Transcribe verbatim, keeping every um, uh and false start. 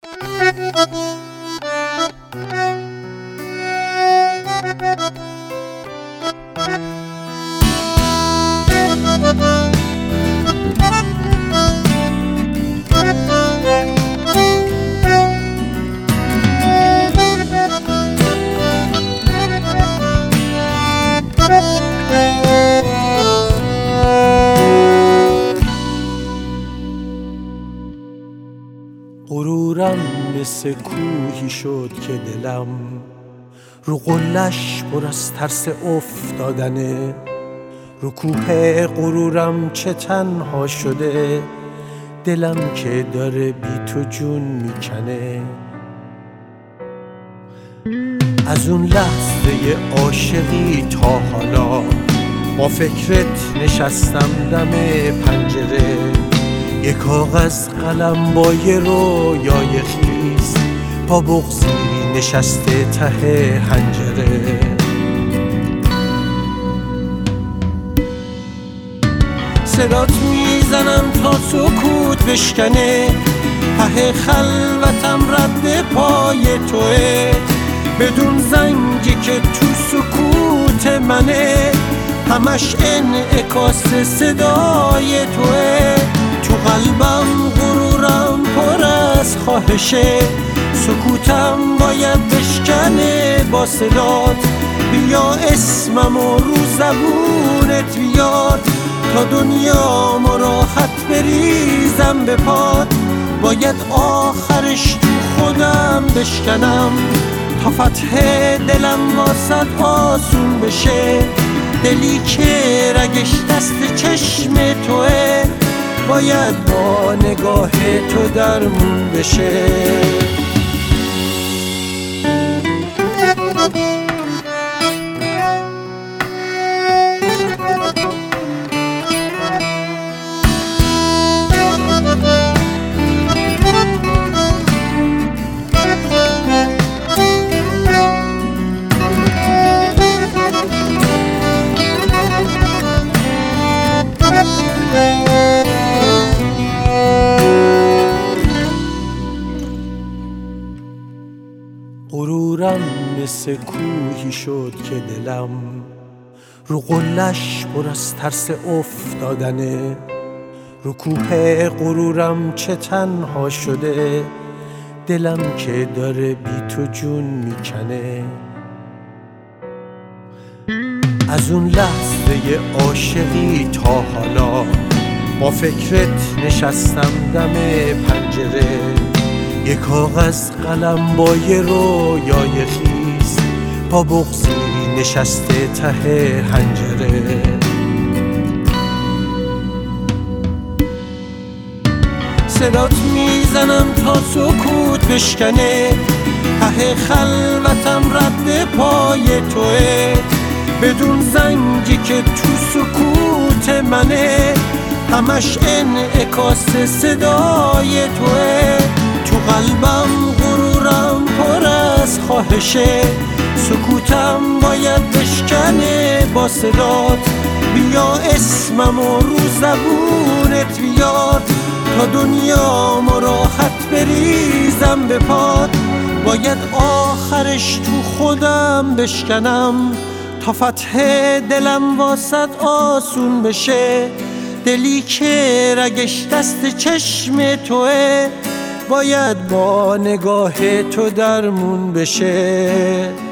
غرورم مثل کوهی شد که دلم رو قلش پر از ترس افتادنه. رو کوه غرورم چه تنها شده، دلم که داره بی تو جون میکنه. از اون لحظه عاشقی تا حالا با فکرت نشستم دم پنجره. یه کاغذ قلم با یه رویای خیس، پا بغضی نشسته ته حنجره. صدات میزنم تا سکوت بشکنه، ته خلوتم رد پای توه. بدون زنگی که تو سکوت منه، همش انعکاس صدای توه. تو قلبم غرورم پر از خواهشه، سکوتم باید بشکنه با صدات. بیا اسممو رو زبونت بیاد، تا دنیا راحت بریزم به پات. باید آخرش تو خودم بشکنم، تا فتح دلم واسد آسون بشه. دلی که رگش دست چشم توه، باید با نگاه تو درمون بشه. غرورم مثل کوهی شد که دلم رو قلش پر از ترس افتادنه. رو کوه غرورم چه تنها شده، دلم که داره بی تو جون میکنه. از اون لحظه عاشقی تا حالا با فکرت نشستم دم پنجره. یه کاغذ قلم با یه رویای خیس، پا بغضی نشسته ته حنجره. صدات میزنم تا سکوت بشکنه، ته خلوتم رد پای توه. بدون زنگی که تو سکوت منه، همش انعکاس صدای توه. تو قلبم غرورم پر از خواهشه، سکوتم باید بشکنه با صدات. بیا اسممو رو زبونت بیاد، تا دنیا راحت بریزم به پات. باید آخرش تو خودم بشکنم، تا فتح دلم واسد آسون بشه. دلی که رگش دست چشم توه، باید با نگاه تو درمون بشه.